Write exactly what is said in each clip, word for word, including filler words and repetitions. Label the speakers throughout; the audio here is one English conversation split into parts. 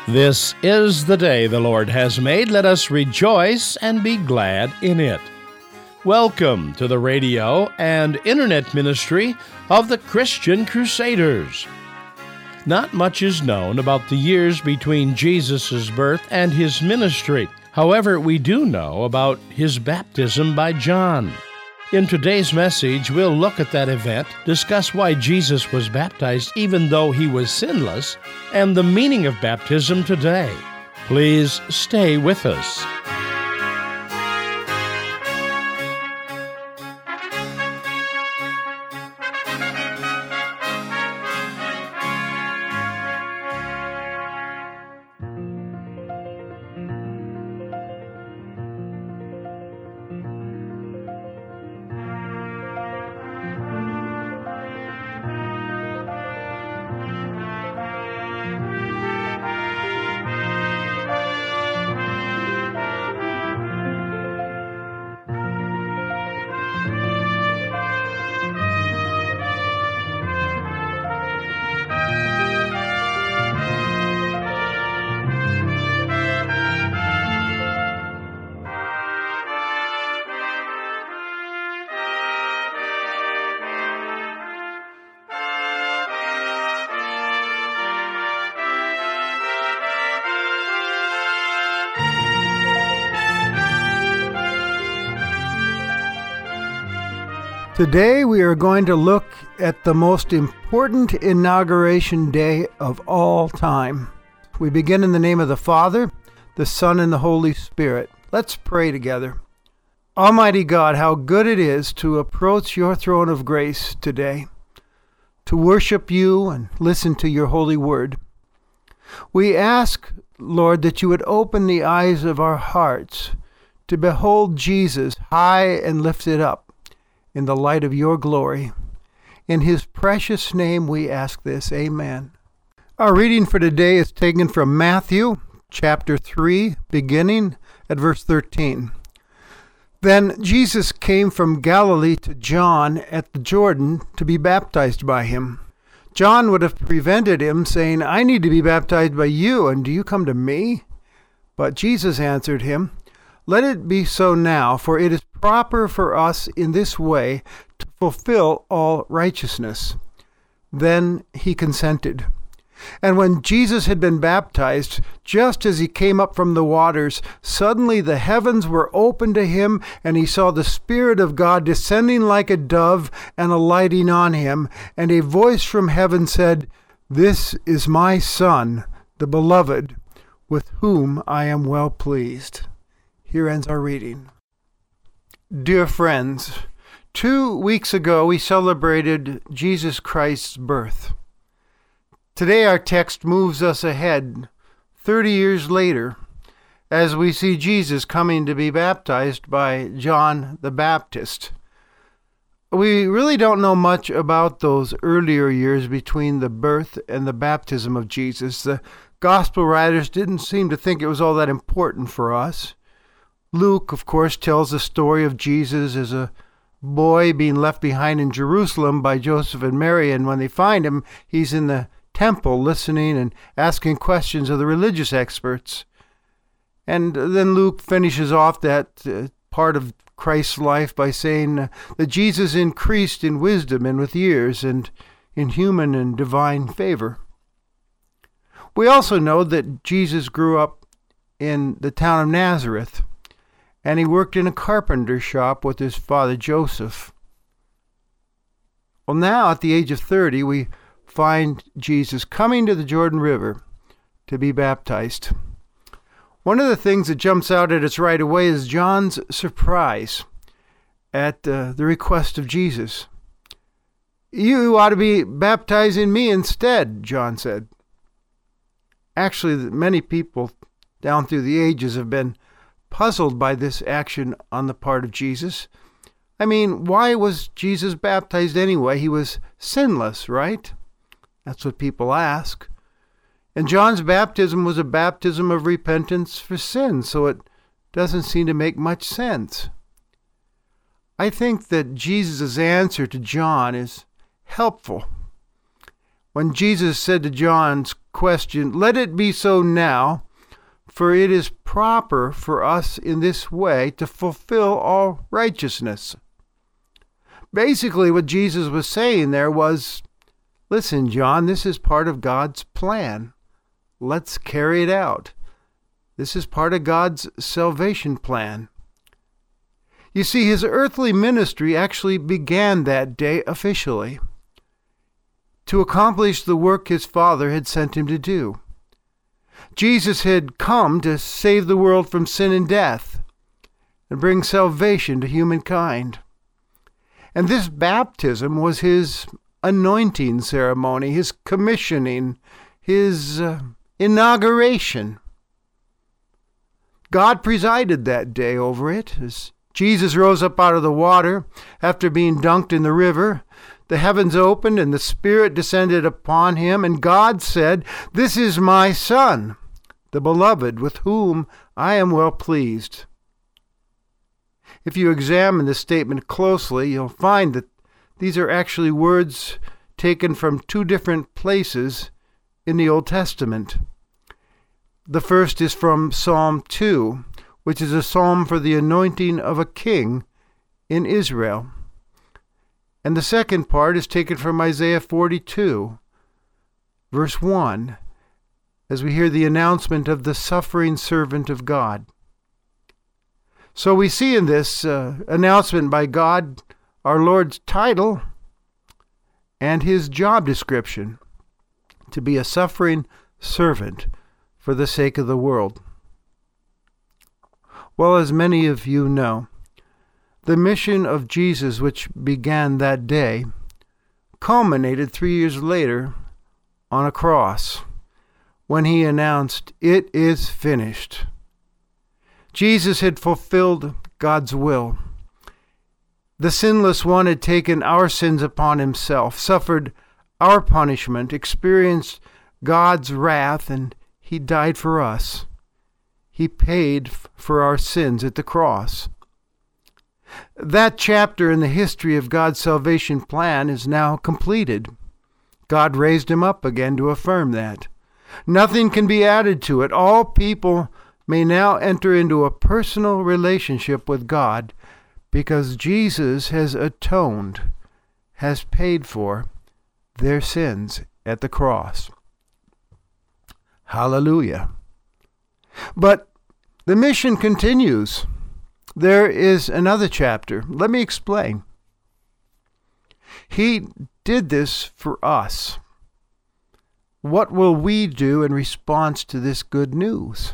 Speaker 1: This is the day the Lord has made. Let us rejoice and be glad in it. Welcome to the radio and internet ministry of the Christian Crusaders. Not much is known about the years between Jesus' birth and his ministry. However, we do know about his baptism by John. In today's message, we'll look at that event, discuss why Jesus was baptized even though he was sinless, and the meaning of baptism today. Please stay with us.
Speaker 2: Today we are going to look at the most important inauguration day of all time. We begin in the name of the Father, the Son, and the Holy Spirit. Let's pray together. Almighty God, how good it is to approach your throne of grace today, to worship you and listen to your holy word. We ask, Lord, that you would open the eyes of our hearts to behold Jesus high and lifted up in the light of your glory. In his precious name we ask this. Amen. Our reading for today is taken from Matthew chapter three, beginning at verse thirteen. Then Jesus came from Galilee to John at the Jordan to be baptized by him. John would have prevented him, saying, "I need to be baptized by you, and do you come to me?" But Jesus answered him, "Let it be so now, for it is proper for us in this way to fulfill all righteousness." Then he consented. And when Jesus had been baptized, just as he came up from the waters, suddenly the heavens were opened to him, and he saw the Spirit of God descending like a dove and alighting on him. And a voice from heaven said, "This is my Son, the Beloved, with whom I am well pleased." Here ends our reading. Dear friends, two weeks ago we celebrated Jesus Christ's birth. Today our text moves us ahead thirty years later as we see Jesus coming to be baptized by John the Baptist. We really don't know much about those earlier years between the birth and the baptism of Jesus. The gospel writers didn't seem to think it was all that important for us. Luke, of course, tells the story of Jesus as a boy being left behind in Jerusalem by Joseph and Mary, and when they find him, he's in the temple listening and asking questions of the religious experts. And then Luke finishes off that uh, part of Christ's life by saying uh, that Jesus increased in wisdom and with years and in human and divine favor. We also know that Jesus grew up in the town of Nazareth, and he worked in a carpenter shop with his father Joseph. Well, now at the age of thirty, we find Jesus coming to the Jordan River to be baptized. One of the things that jumps out at us right away is John's surprise at uh, the request of Jesus. "You ought to be baptizing me instead," John said. Actually, many people down through the ages have been puzzled by this action on the part of Jesus. I mean, why was Jesus baptized anyway? He was sinless, right? That's what people ask. And John's baptism was a baptism of repentance for sin, so it doesn't seem to make much sense. I think that Jesus' answer to John is helpful. When Jesus said to John's question, let it be so now, for it is proper for us in this way to fulfill all righteousness. Basically, what Jesus was saying there was, listen, John, this is part of God's plan. Let's carry it out. This is part of God's salvation plan. You see, his earthly ministry actually began that day officially, to accomplish the work his Father had sent him to do. Jesus had come to save the world from sin and death and bring salvation to humankind. And this baptism was his anointing ceremony, his commissioning, his uh, inauguration. God presided that day over it. As Jesus rose up out of the water after being dunked in the river, the heavens opened and the Spirit descended upon him, and God said, "This is my Son, the beloved, with whom I am well pleased." If you examine this statement closely, you'll find that these are actually words taken from two different places in the Old Testament. The first is from Psalm two, which is a psalm for the anointing of a king in Israel. And the second part is taken from Isaiah forty-two, verse one, as we hear the announcement of the suffering servant of God. So we see in this uh, announcement by God our Lord's title and his job description, to be a suffering servant for the sake of the world. Well, as many of you know, the mission of Jesus, which began that day, culminated three years later on a cross when he announced, "It is finished." Jesus had fulfilled God's will. The sinless one had taken our sins upon himself, suffered our punishment, experienced God's wrath, and he died for us. He paid for our sins at the cross. That chapter in the history of God's salvation plan is now completed. God raised him up again to affirm that. Nothing can be added to it. All people may now enter into a personal relationship with God because Jesus has atoned, has paid for their sins at the cross. Hallelujah. But the mission continues. There is another chapter. Let me explain. He did this for us. What will we do in response to this good news?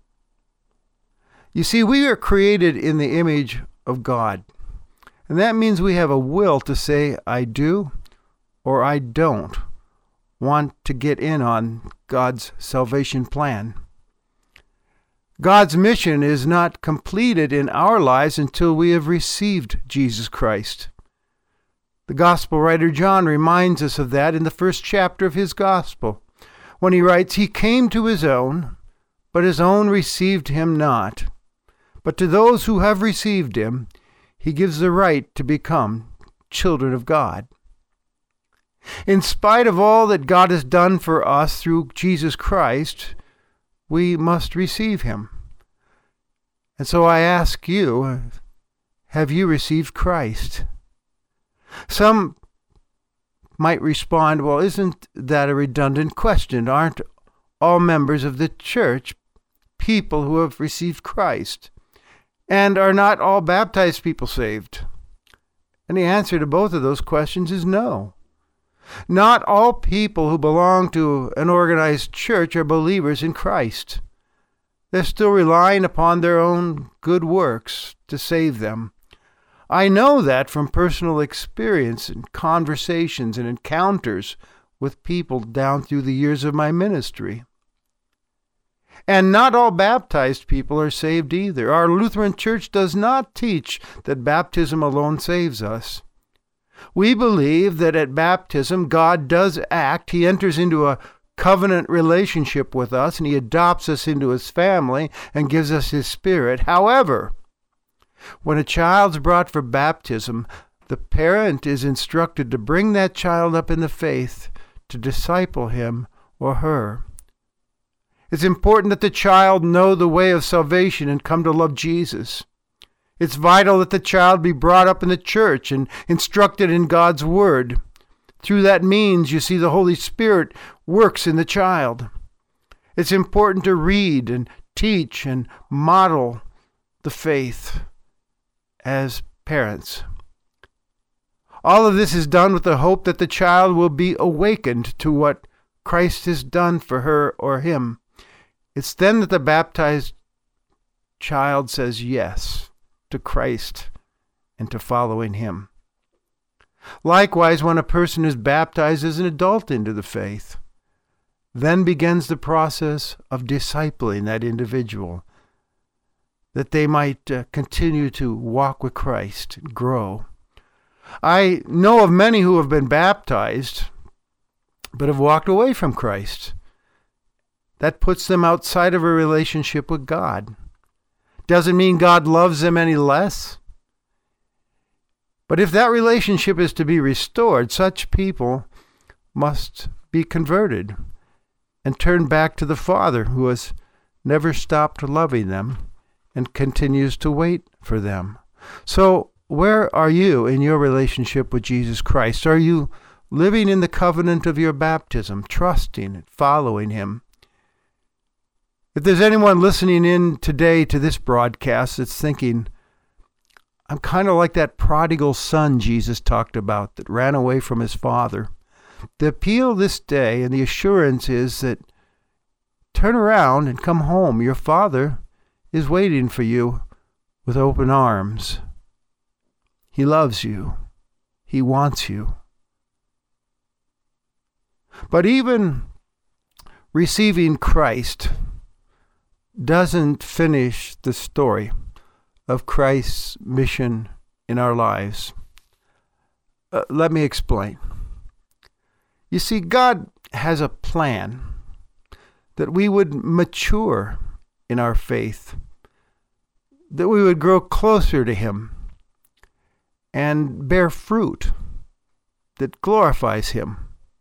Speaker 2: You see, we are created in the image of God. And that means we have a will to say, I do or I don't want to get in on God's salvation plan. God's mission is not completed in our lives until we have received Jesus Christ. The gospel writer John reminds us of that in the first chapter of his gospel, when he writes, "He came to his own, but his own received him not. But to those who have received him, he gives the right to become children of God." In spite of all that God has done for us through Jesus Christ, we must receive him. And so I ask you, have you received Christ? Some might respond, well, isn't that a redundant question? Aren't all members of the church people who have received Christ? And are not all baptized people saved? And the answer to both of those questions is no. Not all people who belong to an organized church are believers in Christ. They're still relying upon their own good works to save them. I know that from personal experience and conversations and encounters with people down through the years of my ministry. And not all baptized people are saved either. Our Lutheran Church does not teach that baptism alone saves us. We believe that at baptism, God does act. He enters into a covenant relationship with us, and he adopts us into his family and gives us his Spirit. However, when a child's brought for baptism, the parent is instructed to bring that child up in the faith, to disciple him or her, It's important that the child know the way of salvation and come to love Jesus. It's vital that the child be brought up in the church and instructed in God's Word. Through that means, you see, the Holy Spirit works in the child. It's important to read and teach and model the faith as parents. All of this is done with the hope that the child will be awakened to what Christ has done for her or him. It's then that the baptized child says yes to Christ and to following him. Likewise, when a person is baptized as an adult into the faith, then begins the process of discipling that individual, that they might uh, continue to walk with Christ, grow. I know of many who have been baptized, but have walked away from Christ. That puts them outside of a relationship with God. Doesn't mean God loves them any less. But if that relationship is to be restored, such people must be converted and turn back to the Father, who has never stopped loving them and continues to wait for them. So, where are you in your relationship with Jesus Christ? Are you living in the covenant of your baptism, trusting and following him? If there's anyone listening in today to this broadcast that's thinking, I'm kind of like that prodigal son Jesus talked about that ran away from his father, the appeal this day and the assurance is that turn around and come home. Your Father is waiting for you with open arms. He loves you. He wants you. But even receiving Christ doesn't finish the story of Christ's mission in our lives. Uh, let me explain. You see, God has a plan that we would mature in our faith, that we would grow closer to him and bear fruit that glorifies him.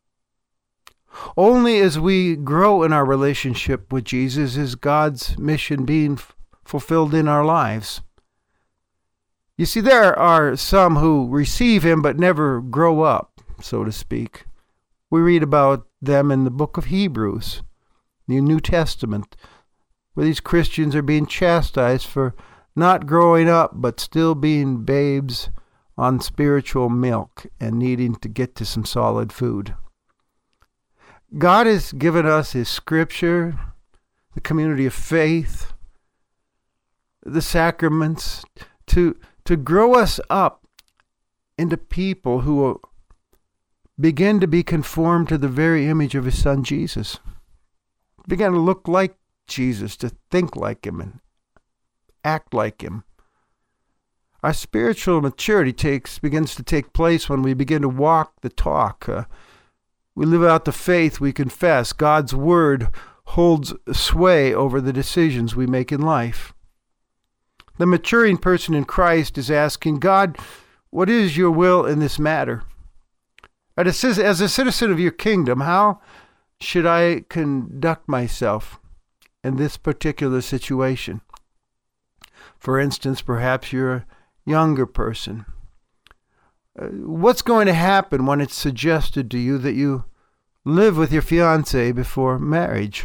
Speaker 2: Only as we grow in our relationship with Jesus is God's mission being f- fulfilled in our lives. You see, there are some who receive him but never grow up, so to speak. We read about them in the book of Hebrews, the New Testament, where these Christians are being chastised for not growing up but still being babes on spiritual milk and needing to get to some solid food. God has given us his scripture, the community of faith, the sacraments, to, to grow us up into people who will begin to be conformed to the very image of his son Jesus. Begin to look like Jesus, to think like him and act like him. Our spiritual maturity takes begins to take place when we begin to walk the talk. Uh, we live out the faith we confess. God's word holds sway over the decisions we make in life. The maturing person in Christ is asking, God, what is your will in this matter? As a citizen of your kingdom, how should I conduct myself in this particular situation? For instance, perhaps you're a younger person. Uh, what's going to happen when it's suggested to you that you live with your fiancé before marriage?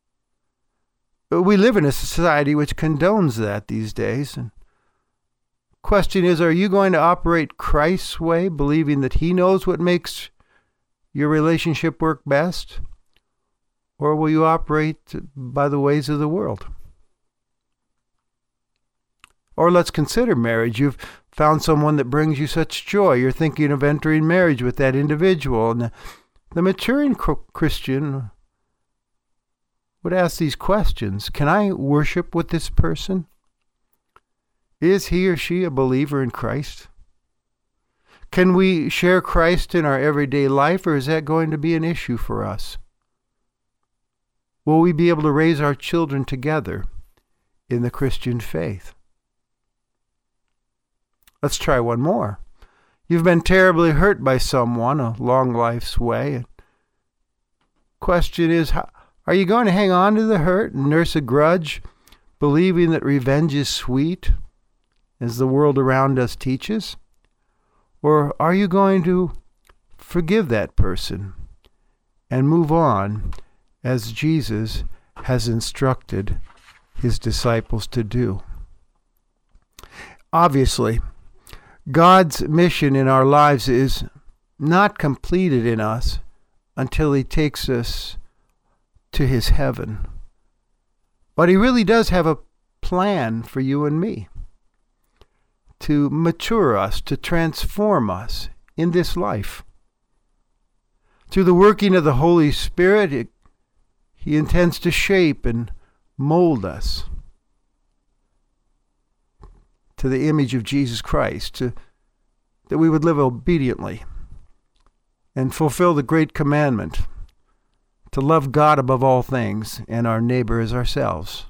Speaker 2: We live in a society which condones that these days. And question is, are you going to operate Christ's way, believing that he knows what makes your relationship work best? Or will you operate by the ways of the world? Or let's consider marriage. You've found someone that brings you such joy. You're thinking of entering marriage with that individual. And the, the maturing Christian would ask these questions. Can I worship with this person? Is he or she a believer in Christ? Can we share Christ in our everyday life, or is that going to be an issue for us? Will we be able to raise our children together in the Christian faith? Let's try one more. You've been terribly hurt by someone a long life's way. Question is, how, Are you going to hang on to the hurt and nurse a grudge, believing that revenge is sweet, as the world around us teaches? Or are you going to forgive that person and move on as Jesus has instructed his disciples to do? Obviously, God's mission in our lives is not completed in us until he takes us to his heaven. But he really does have a plan for you and me to mature us, to transform us in this life. Through the working of the Holy Spirit, it, he intends to shape and mold us to the image of Jesus Christ, to, that we would live obediently and fulfill the great commandment to love God above all things and our neighbor as ourselves.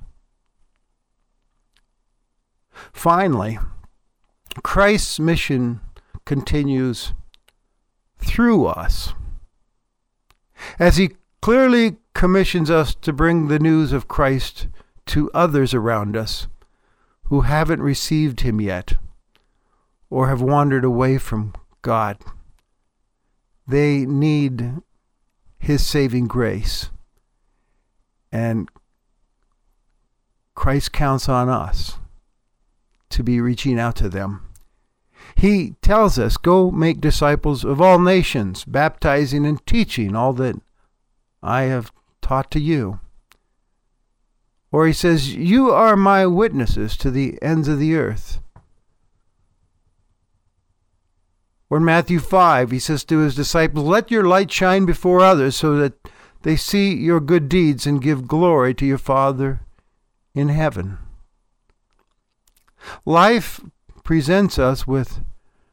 Speaker 2: Finally, Christ's mission continues through us, as he clearly commissions us to bring the news of Christ to others around us who haven't received him yet or have wandered away from God. They need his saving grace, and Christ counts on us to be reaching out to them. He tells us, go make disciples of all nations, baptizing and teaching all that I have taught to you. Or he says, you are my witnesses to the ends of the earth. Or in Matthew five, he says to his disciples, let your light shine before others so that they see your good deeds and give glory to your Father in heaven. Life presents us with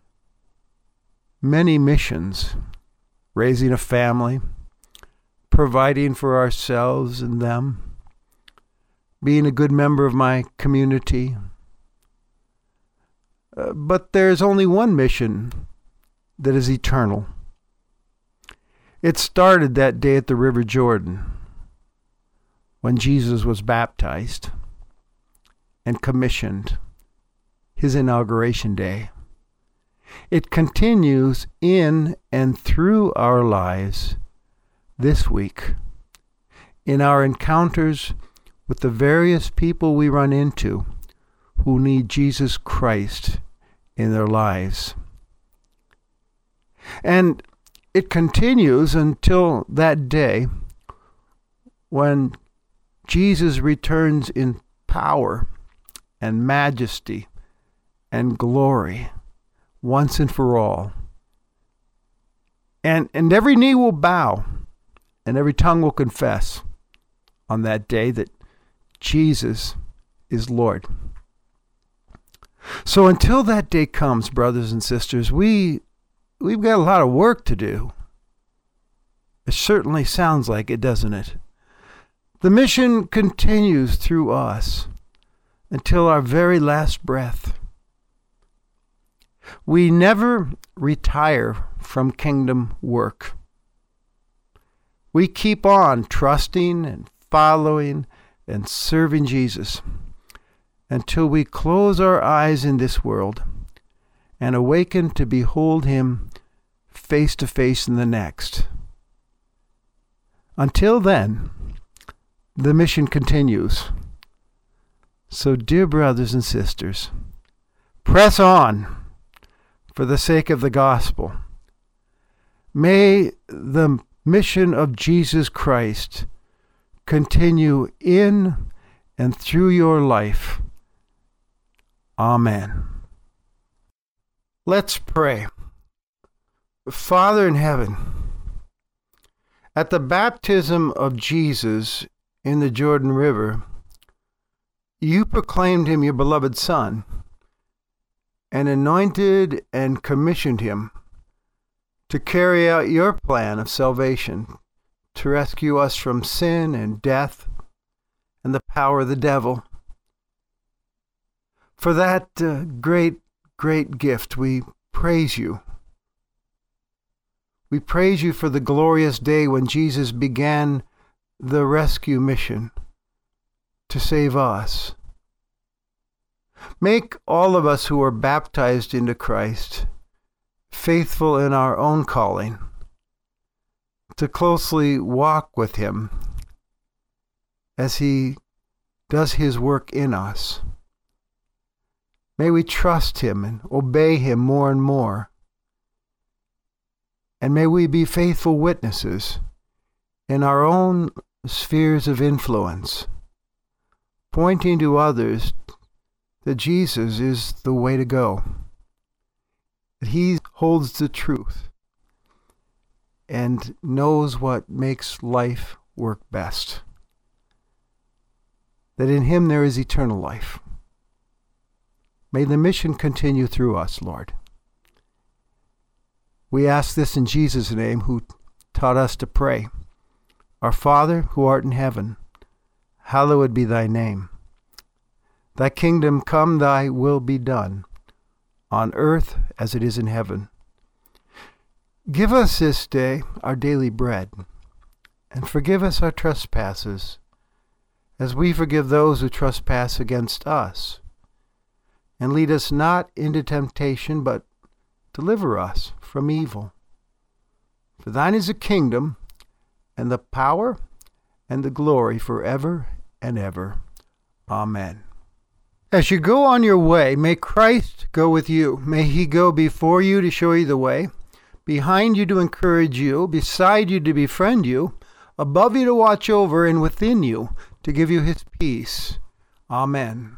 Speaker 2: many missions: raising a family, providing for ourselves and them, being a good member of my community. Uh, but there's only one mission that is eternal. It started that day at the River Jordan when Jesus was baptized and commissioned, his inauguration day. It continues in and through our lives this week, in our encounters with the various people we run into who need Jesus Christ in their lives. And it continues until that day when Jesus returns in power and majesty and glory once and for all. And, and every knee will bow and every tongue will confess on that day that Jesus is Lord. So until that day comes, brothers and sisters, we, we've got a lot of work to do. It certainly sounds like it, doesn't it? The mission continues through us until our very last breath. We never retire from kingdom work. We keep on trusting and following and serving Jesus until we close our eyes in this world and awaken to behold him face to face in the next. Until then, the mission continues. So, dear brothers and sisters, press on for the sake of the gospel. May the mission of Jesus Christ continue in and through your life. Amen. Let's pray. Father in heaven, at the baptism of Jesus in the Jordan River, you proclaimed him your beloved Son and anointed and commissioned him to carry out your plan of salvation, to rescue us from sin and death and the power of the devil. For that uh, great, great gift, we praise you. We praise you for the glorious day when Jesus began the rescue mission to save us. Make all of us who are baptized into Christ faithful in our own calling, to closely walk with Him as He does His work in us. May we trust Him and obey Him more and more. And may we be faithful witnesses in our own spheres of influence, pointing to others that Jesus is the way to go, that He holds the truth and knows what makes life work best, that in Him there is eternal life. May the mission continue through us, Lord. We ask this in Jesus' name, who taught us to pray. Our Father, who art in heaven, hallowed be thy name. Thy kingdom come, thy will be done, on earth as it is in heaven. Give us this day our daily bread, and forgive us our trespasses, as we forgive those who trespass against us. And lead us not into temptation, but deliver us from evil. For thine is the kingdom, and the power, and the glory forever and ever. Amen. As you go on your way, may Christ go with you. May He go before you to show you the way, behind you to encourage you, beside you to befriend you, above you to watch over, and within you to give you His peace. Amen.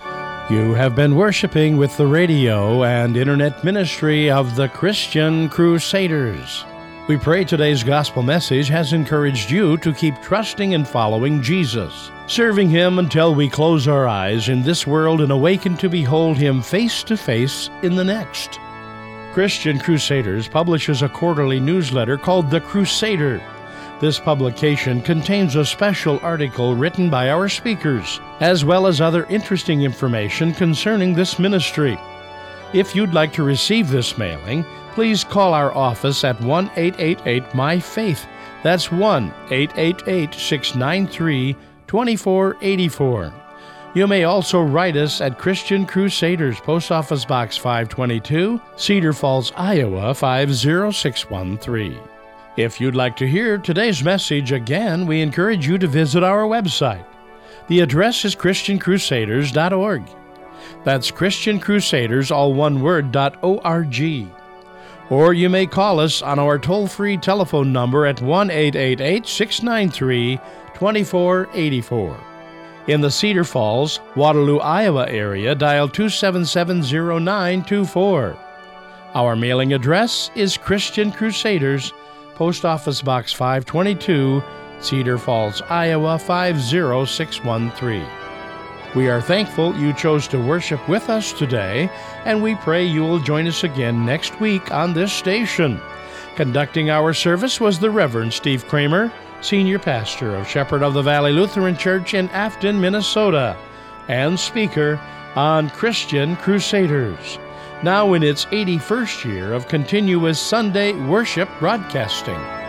Speaker 1: You have been worshiping with the radio and internet ministry of the Christian Crusaders. We pray today's gospel message has encouraged you to keep trusting and following Jesus, serving Him until we close our eyes in this world and awaken to behold Him face to face in the next. Christian Crusaders publishes a quarterly newsletter called The Crusader. This publication contains a special article written by our speakers, as well as other interesting information concerning this ministry. If you'd like to receive this mailing, please call our office at one eight eight eight M Y FAITH. That's one eight eight eight, six nine three, two four eight four. You may also write us at Christian Crusaders, Post Office Box five twenty-two, Cedar Falls, Iowa five zero six one three. If you'd like to hear today's message again, we encourage you to visit our website. The address is christian crusaders dot org. That's Christian Crusaders, all one word, dot O-R-G. Or you may call us on our toll-free telephone number at one eight eight eight, six nine three, two four eight four. In the Cedar Falls, Waterloo, Iowa area, dial two seven seven, zero nine two four. Our mailing address is Christian Crusaders, Post Office Box five twenty-two, Cedar Falls, Iowa five zero six one three. We are thankful you chose to worship with us today, and we pray you will join us again next week on this station. Conducting our service was the Reverend Steve Kramer, Senior Pastor of Shepherd of the Valley Lutheran Church in Afton, Minnesota, and speaker on Christian Crusaders, now in its eighty-first year of continuous Sunday worship broadcasting.